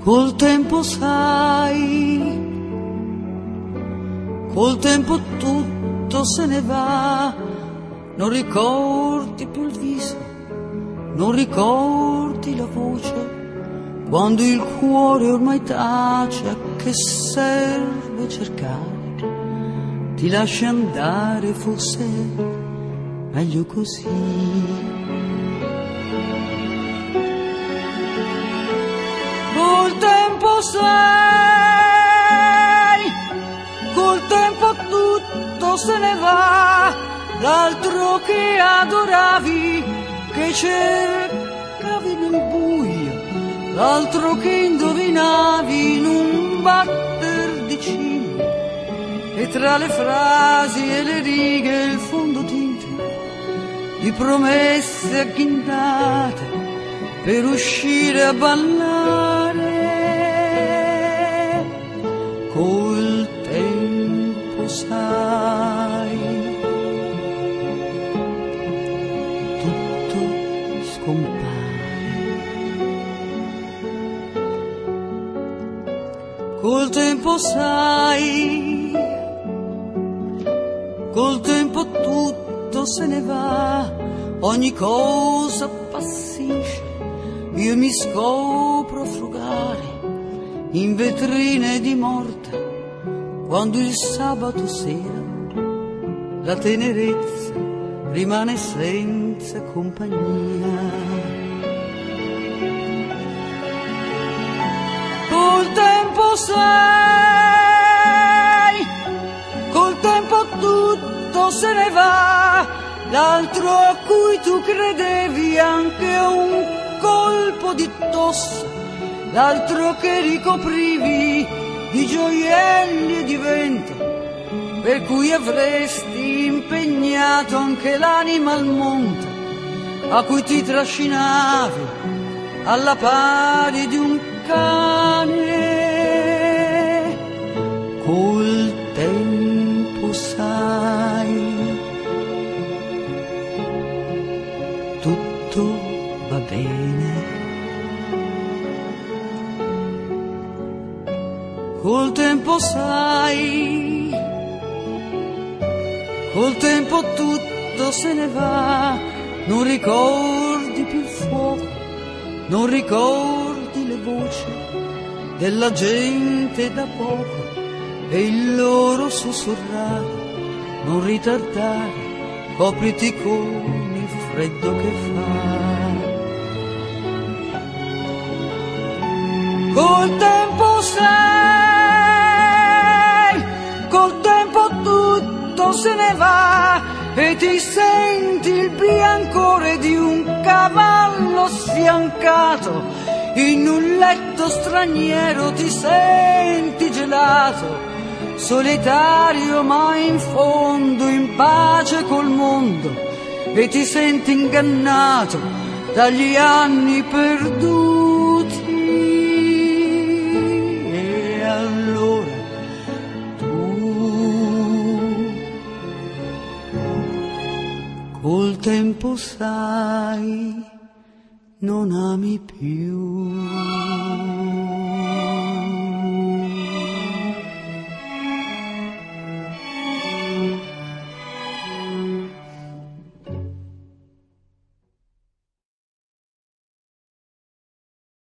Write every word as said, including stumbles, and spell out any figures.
Col tempo sai, col tempo tutto se ne va, non ricordi più il viso, non ricordi la voce, quando il cuore ormai tace, a che serve cercare? Ti lasci andare, forse meglio così. Col tempo sai, col tempo tutto se ne va, l'altro che adoravi, che cercavi nel buio, l'altro che indovinavi in un batter di ciglia, e tra le frasi e le righe il fondotinta di promesse agghindate per uscire a ballare. Col tempo sai, tutto scompare. Col tempo sai, col tempo tutto se ne va, ogni cosa appassisce. Io mi scopro a frugare in vetrine di morte, quando il sabato sera la tenerezza rimane senza compagnia. Col tempo sai, col tempo tutto se ne va, l'altro a cui tu credevi anche un colpo di tosse, l'altro che ricoprivi di gioielli e di vento, per cui avresti impegnato anche l'anima al monte, a cui ti trascinavi alla pari di un cane. Col tempo sai, tutto va bene. Col tempo sai, col tempo tutto se ne va, non ricordi più il fuoco, non ricordi le voci della gente da poco e il loro sussurrare, non ritardare, copriti con il freddo che fa. Col tempo sai, col tempo tutto se ne va e ti senti il biancore di un cavallo sfiancato in un letto straniero, ti senti gelato, solitario ma in fondo in pace col mondo, e ti senti ingannato dagli anni perduti. E allora tu col tempo sai, non ami più.